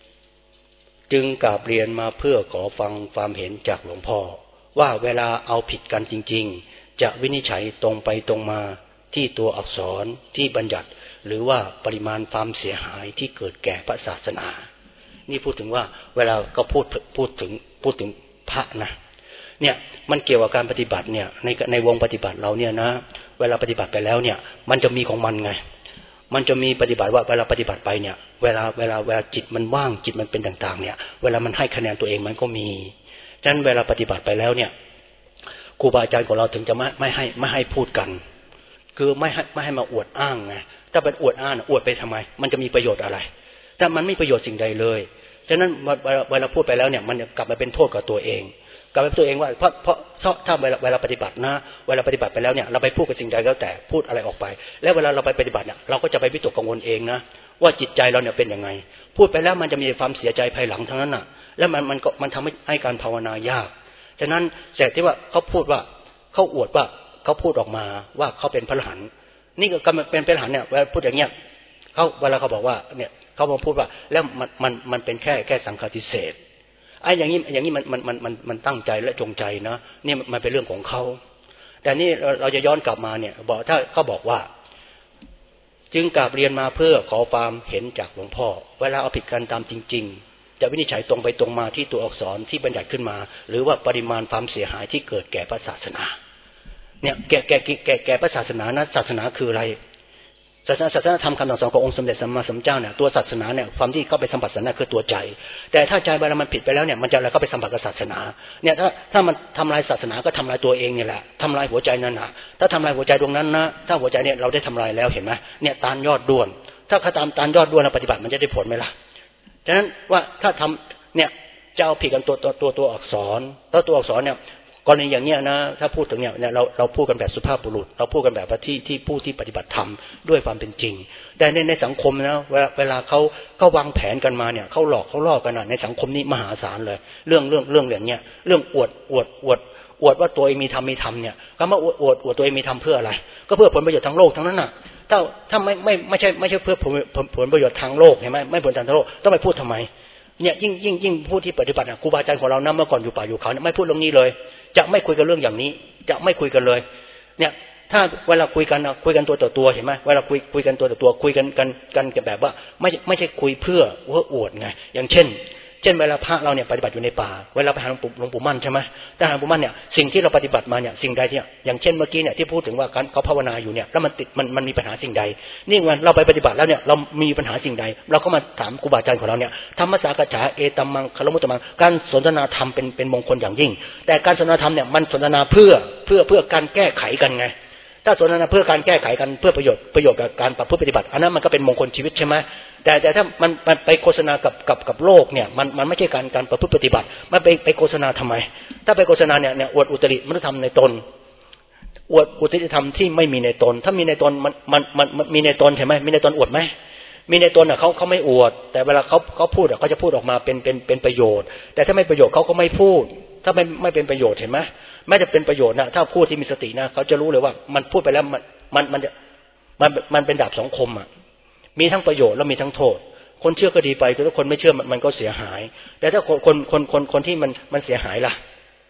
A: นมาเพื่อขอฟังความเห็นจากหลวงพ่อว่าเวลาเอาผิดกันจริงๆจะวินิจฉัยตรงไปตรงมาที่ตัวอักษรที่บัญญัติหรือว่าปริมาณความเสียหายที่เกิดแก่พระศาสนานี่พูดถึงว่าเวลาก็พูดถึงพระนะเนี่ยมันเกี่ยวกับการปฏิบัติเนี่ยในวงปฏิบัติเราเนี่ยนะเวลาปฏิบัติไปแล้วเนี่ยมันจะมีของมันไงมันจะมีปฏิบัติว่าเวลาปฏิบัติไปเนี่ยเวลาจิตมันว่างจิตมันเป็นต่างๆเนี่ยเวลามันให้คะแนนตัวเองมันก็มีฉะนั้นเวลาปฏิบัติไปแล้วเนี่ยครูบาอาจารย์ของเราถึงจะไม่ให้พูดกันคือไม่ให้มาอวดอ้างไงถ้าเป็นอวดอ้างอวดไปทำไมมันจะมีประโยชน์อะไรแต่มันไม่ประโยชน์สิ่งใดเลยฉะนั้นเวลาพูดไปแล้วเนี่ยมันกลับมาเป็นโทษกับตัวเองกลับมาตัวเองว่าเพราะถ้าเวลาปฏิบัตินะเวลาปฏิบัติไปแล้วเนี่ยเราไปพูดกับสิ่งใดแล้วแต่พูดอะไรออกไปแล้วเวลาเราไปปฏิบัติเนี่ยเราก็จะไปวิตกกังวลเองนะว่าจิตใจเราเนี่ยเป็นยังไงพูดไปแล้วมันจะมีความเสียใจภายหลังทั้งนั้นน่ะแล้วมันทำให้การภาวนายากฉะนั้นแต่ที่ว่าเขาพูดว่าเขาอวดว่าเขาพูดออกมาว่าเขาเป็นพระอรหันต์นี่ก็เป็นพระอรหันต์เนี่ยเวลาพูดอย่างเงี้ยเวลาเขาบอกว่าเนี่ยเขามาพูดว่าแล้วมันเป็นแค่สังฆาทิเศษไอ้อย่างนี้มันตั้งใจและจงใจนะนี่มันเป็นเรื่องของเขาแต่นี่เราจะย้อนกลับมาเนี่ยบอกถ้าเขาบอกว่าจึงกราบเรียนมาเพื่อขอความเห็นจากหลวงพ่อเวลาเอาผิดกันตามจริงๆจะวินิจฉัยตรงไปตรงมาที่ตัวอักษรที่บัญญัติขึ้นมาหรือว่าปริมาณความเสียหายที่เกิดแก่พระศาสนาเนี่ยแก่พระศาสนานะศาสนาคืออะไรศาสนาธรรมคำสอนขององค์สมเด็จสัมมาสัมพุทธเจ้าเนี่ยตัวศาสนาเนี่ยความที่เข้าไปสัมผัสศาสนาคือตัวใจแต่ถ้าใจเวลามันผิดไปแล้วเนี่ยมันจะอะไรเข้าไปสัมผัสกับศาสนาเนี่ยถ้ามันทำลายศาสนาก็ทำลายตัวเองเนี่ยแหละทำลายหัวใจนั่นนะถ้าทำลายหัวใจดวงนั้นนะถ้าหัวใจเนี่ยเราได้ทำลายแล้วเห็นไหมเนี่ยตานยอดด้วนถ้าเขาตานยอดด้วนเราปฏิบัติมันจะได้ผลไหมล่ะฉะนั้นว่าถ้าทำเนี่ยจะเอาผิดกันตัวอักษรแล้วตัวอักษรเนี่ยกรณีอย่างเนี้ยนะถ้าพูดถึงเนี่ยเราพูดกันแบบสุภาพบุรุษเราพูดกันแบบที่ผู้ที่ปฏิบัติธรรมด้วยความเป็นจริงแต่ในสังคมนะเวลาเขาวางแผนกันมาเนี่ยเขาหลอกเขาล่อกันนะในสังคมนี้มหาศาลเลยเรื่องอย่างเนี้ยเรื่องอวดว่าตัวเองมีธรรมเนี่ยคำว่าอวดตัวเองมีธรรมเพื่ออะไรก็เพื่อผลประโยชน์ทางโลกทั้งนั้นน่ะถ้าไม่ใช่เพื่อผลประโยชน์ทางโลกเห็นไหมไม่ผลทางโลกต้องไปพูดทำไมเนี่ยยิ่งผู้ที่ปฏิบัติครูบาอาจารย์ของเรานะเมื่อก่อนอยู่ป่าอยู่เขาเนี่ยไม่พูดเรื่องนี้เลยจะไม่คุยกันเรื่องอย่างนี้จะไม่คุยกันเลยเนี่ยถ้าเวลาคุยกันตัวต่อตัวเห็นไหมเวลาคุยกันตัวต่อตัวคุยกันแบบว่าไม่ใช่คุยเพื่ออวดไงอย่างเช่นเวลาพระเราเนี่ยปฏิบัติอยู่ในป่าเวลาไปหาหลวงปู่มั่นใช่ไหมแต่หาหลวงปู่มั่นเนี่ยสิ่งที่เราปฏิบัติมาเนี่ยสิ่งใดเนี่ยอย่างเช่นเมื่อกี้เนี่ยที่พูดถึงว่าเขาภาวนาอยู่เนี่ยแล้วมันติดมันมีปัญหาสิ่งใดนี่วันเราไปปฏิบัติแล้วเนี่ยเรามีปัญหาสิ่งใดเราก็มาถามครูบาอาจารย์ของเราเนี่ยธรรมสากฉาเอตัมมังคารมุตตมังการสนทนาธรรมเป็นมงคลอย่างยิ่งแต่การสนทนาธรรมเนี่ยมันสนทนาเพื่อการแก้ไขกันไงถ้าสนทนาเพื่อการแก้ไขกันเพื่อประโยชน์กับการประพฤติปฏิบัติอันนั้นมันก็เป็นมงคลชีวิตใช่ไหมแต่ถ้ามันไปโฆษณากับโลกเนี่ยมันไม่ใช่การประพฤติปฏิบัติมันไปโฆษณาทำไมถ้าไปโฆษณาเนี่ยอวดอุตริมนุษยธรรมในตนอวดอุตริธรรมที่ไม่มีในตนถ้ามีในตนมันมีในตนใช่ไหมมีในตนอวดไหมมีในตนเขาไม่อวดแต่เวลาเขาพูดเขาจะพูดออกมาเป็นประโยชน์แต่ถ้าไม่ประโยชน์เขาก็ไม่พูดถ้าไม่เป็นประโยชน์เห็นไหมไม่จะเป็นประโยชน์นะถ้าพูดที่มีสตินะเขาจะรู้เลยว่ามันพูดไปแล้วมันเป็นดาบสองคมอ่ะมีทั้งประโยชน์แล้วมีทั้งโทษคนเชื่อก็ดีไปแต่ถ้าคนไม่เชื่อมันก็เสียหายแต่ถ้าคนที่มันเสียหายล่ะ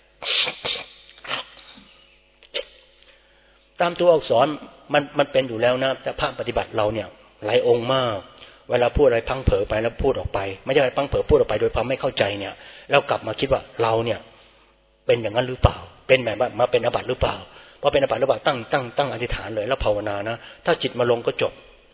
A: ตามตัวอักษรมันเป็นอยู่แล้วนะแต่ภาคปฏิบัติเราเนี่ยหลายองค์มากเวลาพูดอะไรพังเผลอไปแล้วพูดออกไปไม่ใช่พังเผลอพูดออกไปโดยความไม่เข้าใจเนี่ยแล้วกลับมาคิดว่าเราเนี่ยเป็นอย่างนั้นหรือเปล่าเป็นแบบว่ามาเป็นอาบัติหรือเปล่าพอเป็นอาบัติหรือเปล่าตั้งอธิษฐานเลยแล้วภาวนานะถ้าจิตมาลงก็จบ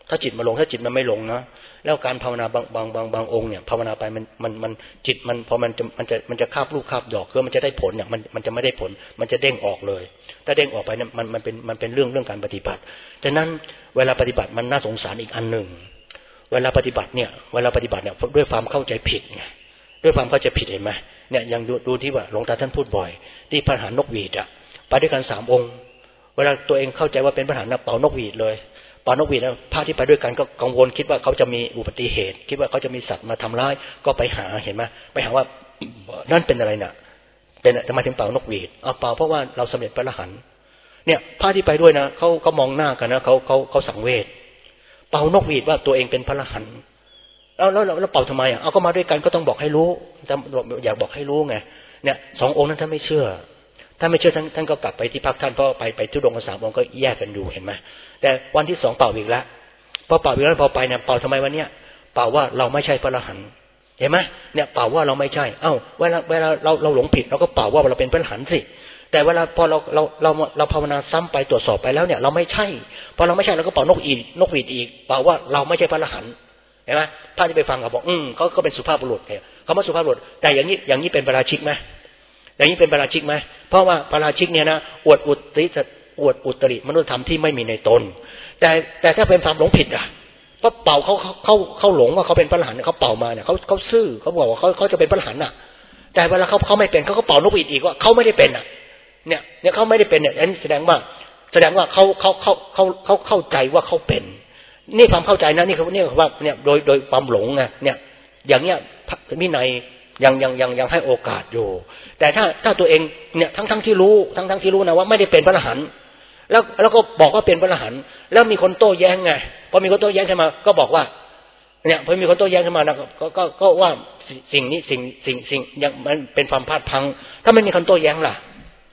A: ถ้าจิตมาลงถ้าจิตมันไม่ลงนะแล้วการภาวนาบางองค์เนี่ยภาวนาไปมันจิตมันพอมันจะคาบลูกคาบดอกคือมันจะได้ผลเนี่ยมันจะไม่ได้ผลมันจะเด้งออกเลยถ้าเด้งออกไปเนี่ยมันเป็นเรื่องการปฏิบัติฉะนั้นเวลาปฏิบัติมันน่าสงสารอีกอันหนึ่งเวลาปฏิบัติเนี่ยด้วยความเข้าใจผิดไงด้วยความเข้าใจผิดเห็นไหมเนี่ยยังดูที่ว่าหลวงตาท่านพูดบ่อยที่พระหารนกหวีดอะไปด้วยกัน3 องค์เวลาตัวเองเข้าใจว่าเป็นพระหารเป่านกหวีดเลยเป่านกหวีดแล้วพระที่ไปด้วยกันก็กังวลคิดว่าเขาจะมีอุบัติเหตุคิดว่าเขาจะมีสัตว์มาทำร้ายก็ไปหาเห็นไหมไปหาว่านั่นเป็นอะไรน่ะเป็นทำไมถึงเป่านกหวีดเป่าเพราะว่าเราสำเร็จพระอรหันต์เนี่ยพระที่ไปด้วยนะเขามองหน้ากันนะเขาสังเวชเป่านกหวีดว่าตัวเองเป็นพระอรหันต์แล้วเป่าทำไมเอาก็มาด้วยกันก็ต้องบอกให้รู้อยากบอกให้รู้ไงเนี่ย2 องค์นั้นท่านไม่เชื่อท่านก็กลับไปที่พักท่านเพราะไปทุดงค์3 องค์ก็แยกกันอยู่เห็นไหมแต่วันที่2เป่าอีกแล้วพอเป่าอีกแล้วพอไปเนี่ยเป่าทำไมวันเนี้ยเป่าว่าเราไม่ใช่พระอรหันต์เห็นไหมเนี่ยเป่าว่าเราไม่ใช่เวลาเราหลงผิดเราก็เป่าว่าเราเป็นพระอรหันต์สิแต่เวลาพอเราภาวนาซ้ำไปตรวจสอบไปแล้วเนี่ยเราไม่ใช่พอเราไม่ใช่เราก็เป่านกหวีดอีกเป่าว่าเราไม่ใช่พระอรหันต์เห็นไหมพระที่ไปฟังเขาบอกเขาก็เป็นสุภาพบุรุษเขามาสุภาพบุรุษแต่อย่างนี้เป็นปาราชิกไหมอย่างนี้เป็นปาราชิกไหมเพราะว่าปาราชิกเนี่ยนะอวดอุตริมนุษยธรรมที่ไม่มีในตนแต่ถ้าเป็นความหลงผิดอ่ะเพราะเป่าเขาหลงว่าเขาเป็นพระอรหันต์เขาเป่ามาเนี่ยเขาซื่อเขาบอกว่าเขาจะเป็นพระอรหันต์อ่ะแต่เวลาเขาไม่เป็นเขาก็เป่านกหวีดอีกว่าเขาไม่ได้เป็นอ่ะเนี่ยเขาไม่ได้เป็นเนี่ยอันนี้แสดงว่าเขาเข้าใจว่าเขาเป็นนี่ความเข้าใจนะนี่คือว่าเนี่ยโดยความหลงไงเนี่ยอย่างเนี้ยวินัยยังให้โอกาสอยู่แต่ถ้าตัวเองเนี่ยทั้งที่รู้นะว่าไม่ได้เป็นพระอรหันต์แล้วก็บอกว่าเป็นพระอรหันต์แล้วมีคนโต้แย้งไงพอมีคนโต้แย้งขึ้นมาก็บอกว่าเนี่ยพอมีคนโต้แย้งขึ้นมานะก็ว่าสิ่งนี้สิ่งยังมันเป็นความพลาดพลั้งถ้าไม่มีคนโต้แย้งล่ะ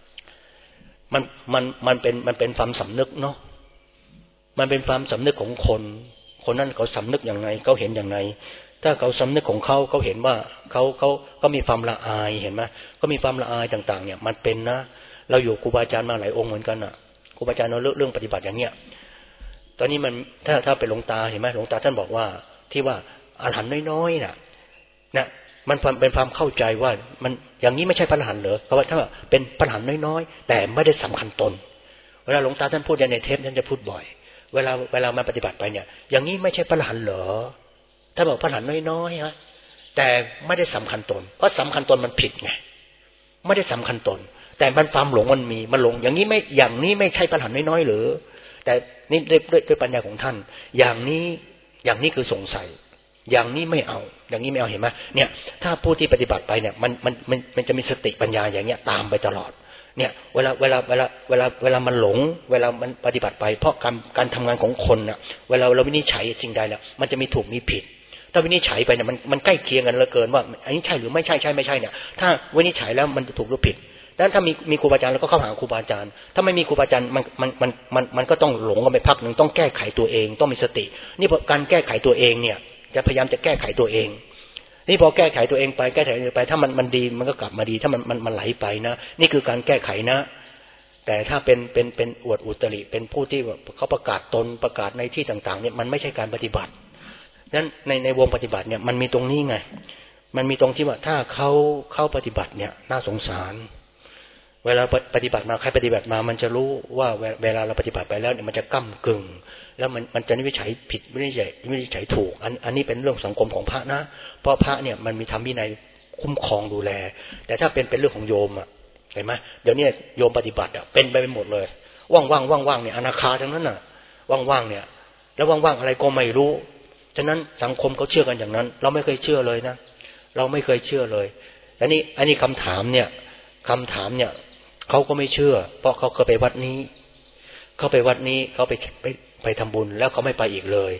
A: มันเป็นความสำนึกเนาะมันเป็นความสำนึกของคนนั้นเขาสำนึกอย่างไรเขาเห็นอย่างไรถ้าเขาสำนึกของเขาเห็นว่าเขามีความละอายเห็นไหมก็มีความละอายต่างๆเนี่ยมันเป็นนะเราอยู่ครูบาอาจารย์มาหลายองค์เหมือนกันอ่ะครูบาอาจารย์เราเรื่องปฏิบัติอย่างเนี้ยตอนนี้มันถ้าเป็นหลวงตาเห็นไหมหลวงตาท่านบอกว่าที่ว่าอรหันต์น้อยๆน่ะมันเป็นความเข้าใจว่ามันอย่างนี้ไม่ใช่พระอรหันต์เหรอเพราะว่าถ้าเป็นพระอรหันต์น้อยๆแต่ไม่ได้สำคัญตนเวลาหลวงตาท่านพูดในเทปท่านจะพูดบ่อยเวลามาปฏิบัติไปเนี่ยอย่างนี้ไม่ใช่พระอรหันต์เหรอถ้าบอกพระอรหันต์น้อยๆฮะแต่ไม่ได้สำคัญตนเพราะสำคัญตนมันผิดไงไม่ได้สำคัญตนแต่มันความหลงมันหลงอย่างนี้ไม่ใช่พระอรหันต์น้อยๆหรือแต่นี่ด้วยปัญญาของท่านอย่างนี้คือสงสัยอย่างนี้ไม่เอาอย่างนี้ไม่เอาเห็นไหมเนี่ยถ้าผู้ที่ปฏิบัติไปเนี่ยมันจะมีสติปัญญาอย่างเงี้ยตามไปตลอดเนี่ยเวลามันหลงเวลามันปฏิบัติไปเพราะการทำงานของคนน่ะเวลาเราวินิจฉัยสิ่งใดแล้วมันจะมีถูกมีผิดถ้าวินิจฉัยไปเนี่ยมันใกล้เคียงกันเหลือเกินว่าอันนี้ใช่หรือไม่ใช่เนี่ยถ้าวินิจฉัยแล้วมันจะถูกหรือผิดดังนั้นถ้ามีครูบาอาจารย์แล้วก็เข้าหาครูบาอาจารย์ถ้าไม่มีครูบาอาจารย์มันก็ต้องหลงกันไปพักนึงต้องแก้ไขตัวเองต้องมีสตินี่พอการแก้ไขตัวเองเนี่ยจะพยายามจะแก้ไขตัวเองนี่พอแก้ไขตัวเองไปแก้ไขไปถ้ามันดีมันก็กลับมาดีถ้ามันไหลไปนะนี่คือการแก้ไขนะแต่ถ้าเป็นอวดอุตริเป็นผู้ที่เขาประกาศตนประกาศในที่ต่างๆเนี่ยมันไม่ใช่การปฏิบัตินั้นในวงปฏิบัติเนี่ยมันมีตรงนี้ไงมันมีตรงที่ว่าถ้าเขาปฏิบัติเนี่ยน่าสงสารเวลาปฏิบัติมาใครปฏิบัติมามันจะรู้ว่าเวลาเราปฏิบัติไปแล้วเนี่ยมันจะก้ำกึ่งแล้วมันจะวินิจฉัยผิดวินิจฉัยถูกอันนี้เป็นเรื่องสังคมของพระนะเพราะพระเนี่ยมันมีธรรมวินัยคุ้มครองดูแลแต่ถ้าเป็นเรื่องของโยมอ่ะเห็นไหมเดี๋ยวนี้โยมปฏิบัติอ่ะเป็นไปหมดเลยว่างเนี่ยอนาคาทั้งนั้นน่ะว่างเนี่ยแล้วว่างอะไรก็ไม่รู้ฉะนั้นสังคมเขาเชื่อกันอย่างนั้นเราไม่เคยเชื่อเลยนะเราไม่เคยเชื่อเลยอันนี้คำถามเนี่ยเขาก็ไม่เชื่อเพราะเขาเคยไปวัดนี้เขาไปทำบุญแล้วเขาไม่ไปอีกเลย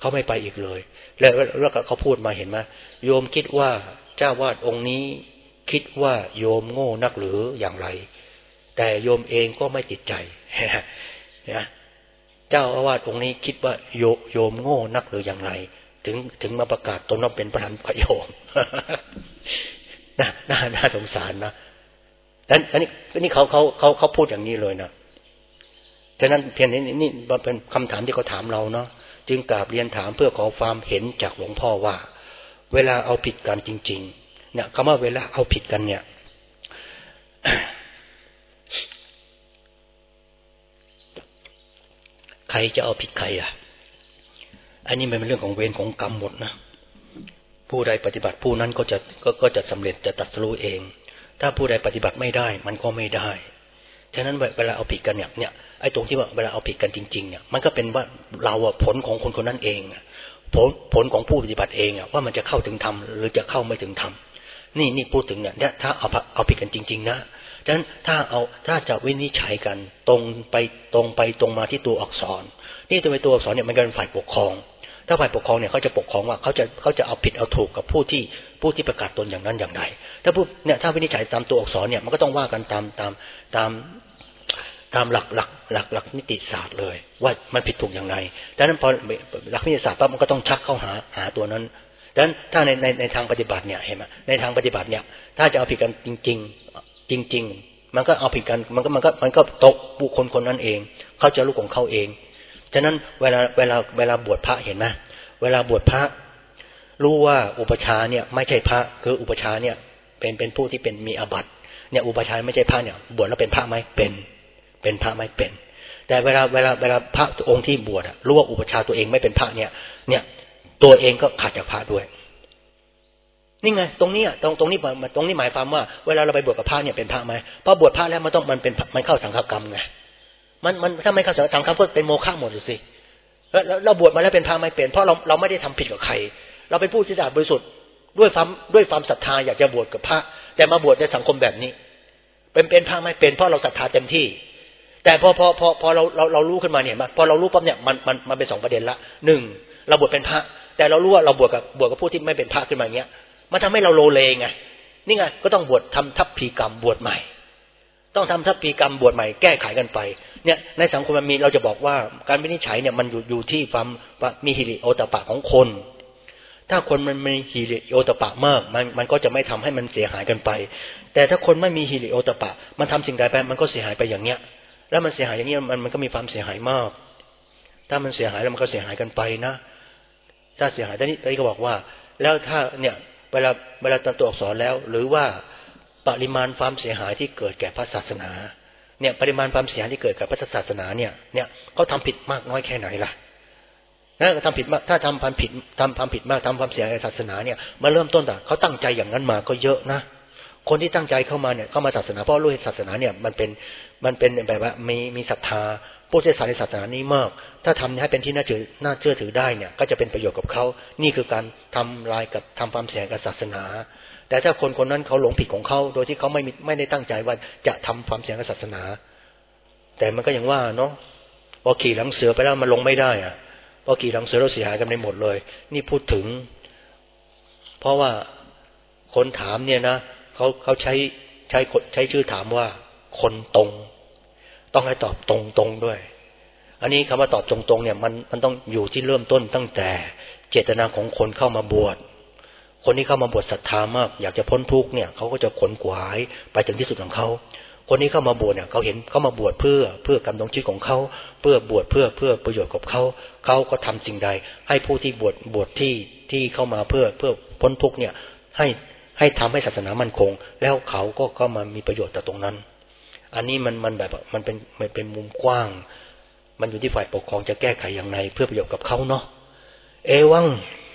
A: แล้วเขาพูดมาเห็นไหมโยมคิดว่าเจ้าวาดองค์นี้คิดว่าโยมโง่นักหรืออย่างไรแต่โยมเองก็ไม่ติดใจนะเจ้าอาวาสองค์นี้คิดว่าโยมโง่นักหรืออย่างไรถึงมาประกาศตนว่าเป็นพระอรหันต์กับโยมน่าสงสารนะอันนี้เขาพูดอย่างนี้เลยนะฉะนั้นเพียงนี้เป็นคำถามที่เขาถามเราเนาะจึงกราบเรียนถามเพื่อขอความเห็นจากหลวงพ่อว่าเวลาเอาผิดกันจริงๆเนี่ยคำว่าเวลาเอาผิดกันเนี่ยใครจะเอาผิดใครอ่ะอันนี้มันเป็นเรื่องของเวรของกรรมหมดนะผู้ใดปฏิบัติผู้นั้นก็จะสำเร็จจะตรัสรู้เองถ้าผู้ใดปฏิบัติไม่ได้มันก็ไม่ได้ฉะนั้นเวลาเอาผิดกันเนี่ยไอ้ตรงที่ว่าเวลาเอาผิดกันจริงๆเนี่ยมันก็เป็นว่าเราผลของคนคนนั้นเองผลของผู้ปฏิบัติเองว่ามันจะเข้าถึงธรรมหรือจะเข้าไม่ถึงธรรมนี่พูดถึงเนี่ยถ้าเอาผิดกันจริงๆนะฉะนั้นถ้าจะวินิจฉัยกันตรงไปตรงมาที่ตัวอักษรนี่ตัวอักษรเนี่ยมันเป็นฝ่ายปกครองถ้าฝ่ายปกครองเนี่ยเขาจะปกครองว่าเขาจะเอาผิดเอาถูกกับผู้ที่ประกาศตนอย่างนั้นอย่างใดถ้าวินิจฉัยตามตัวอักษรเนี่ยมันก็ต้องว่ากันตามหลักนิติศาสตร์เลยว่ามันผิดถูกอย่างไรดังนั้นพอหลักนิติศาสตร์ปั๊บมันก็ต้องชักเข้าหาตัวนั้นดังนั้นถ้าในทางปฏิบัติเนี่ยเห็นไหมในทางปฏิบัติเนี่ยถ้าจะเอาผิดกันจริงมันก็เอาผิดกันมันก็ตกบุคคลคนนั้นเองเขาจะรู้ของเขาเองฉะนั้นเวลาบวชพระเห็นไหมเวลาบวชพระรู้ว่าอุปชาเนี่ยไม่ใช่พระคืออุปชาเนี่ยเป็นผู้ที่เป็นมีอาบัติเนี่ยอุปชาไม่ใช่พระเนี่ยบวชแล้วเป็นพระไหมเป็นพระไหมเป็นแต่เวลาพระองค์ที่บวชรู้ว่าอุปชาตัวเองไม่เป็นพระเนี่ยตัวเองก็ขาดจากพระด้วยนี่ไงตรงนี้หมายความว่าเวลาเราไปบวชกับพระเนี่ยเป็นพระไหมเพราะบวชพระแล้วมันเข้าสังฆกรรมไงมันถ้าไม่เข้าสังฆกรรมก็เป็นโมฆะหมดสิแล้วเราบวชมาแล้วเป็นพระไม่เป็นเพราะเราไม่ได้ทำผิดกับใครเราไปพูดที่สะอาดบริสุทธิ์ด้วยความศรัทธาอยากจะบวชกับพระแต่มาบวชในสังคมแบบนี้เป็นพระไม่เป็นเพราะเราศรัทธาเต็มที่แต่พอเรารู้ขึ้นมาเนี่ยพอเรารู้ปั๊บเนี่ยมันเป็น2ประเด็นละ1เราบวชเป็นพระแต่เรารู้ว่าเราบวชกับผู้ที่ไม่เป็นพระขึ้นมาอย่างเงี้ยมันทำให้เราโลเลไงนี่ไงก็ต้องบวชทำทัพพีกรรมบวชใหม่ต้องทำทัพพีกรรมบวชใหม่แก้ไขกันไปเนี่ยในสังคมมันมีเราจะบอกว่าการวินิจฉัยเนี่ยมันอยู่ที่ความมีหิริโอตปะของคนถ้าคนมันมีหิริโอตปะมากมันก็จะไม่ทำให้มันเสียหายกันไปแต่ถ้าคนไม่มีหิริโอตปะมันทำสิ่งใดไปมันก็เสียหายไปอย่างเนี้ยแล้วมันเสียหายอย่างนี้มันก็มีความเสียหายมากถ้ามันเสียหายแล้วมันก็เสียหายกันไปนะถ้าเสียหายตอนนี้ก็บอกว่าแล้วถ้าเนี่ยเวลาตัวอักษรแล้วหรือว่าปริมาณความเสียหายที่เกิดแก่พระศาสนาเนี่ยปริมาณความเสียหายที่เกิดกับพระศาสนาเนี่ยเขาทำผิดมากน้อยแค่ไหนล่ะถ้าทำผิดมากถ้าทำความผิดมากทำความเสียหายศาสนาเนี่ยมาเริ่มต้นแต่เขาตั้งใจอย่างนั้นมาก็เยอะนะคนที่ตั้งใจเข้ามาเนี่ยเข้ามาศาสนาเพราะรู้ศาสนาเนี่ยมันเป็นแบบว่ามีศรัทธาผู้เชี่ยวชาญในศาสนานี้มากถ้าทำให้เป็นที่น่าเชื่อถือได้เนี่ยก็จะเป็นประโยชน์กับเขานี่คือการทำลายกับทำความเสียหายกับศาสนาแต่ถ้าคนนั้นเขาหลงผิดของเขาโดยที่เขาไม่ได้ตั้งใจว่าจะทำความเสียหายกับศาสนาแต่มันก็อย่างว่าเนาะพอขี่หลังเสือไปแล้วมันลงไม่ได้อะพอขี่หลังเสือเราเสียหายกันไปหมดเลยนี่พูดถึงเพราะว่าคนถามเนี่ยนะเขาใช้ชื่อถามว่าคนตรงต้องให้ตอบตรงด้วยอันนี้คำว่าตอบตรงเนี่ยมันต้องอยู่ที่เริ่มต้นตั้งแต่เจตนาของคนเข้ามาบวชคนที่เข้ามาบวชศรัทธามากอยากจะพ้นทุกข์เนี่ยเขาก็จะขนขวายไปถึงที่สุดของเขาคนที่เข้ามาบวชเนี่ยเขาเห็นเขามาบวชเพื่อกำลังชีวิตของเขาเพื่อบวชเพื่อประโยชน์กับเขาก็ทำสิ่งใดให้ผู้ที่บวชที่เข้ามาเพื่อพ้นทุกข์เนี่ยให้ทำให้ศาสนามั่นคงแล้วเขาก็มามีประโยชน์จากตรงนั้นอันนี้มันแบบมันเป็นมุมกว้างมันอยู่ที่ฝ่ายปกครองจะแก้ไขอย่างไรเพื่อประโยชน์กับเขาเนาะเอวัง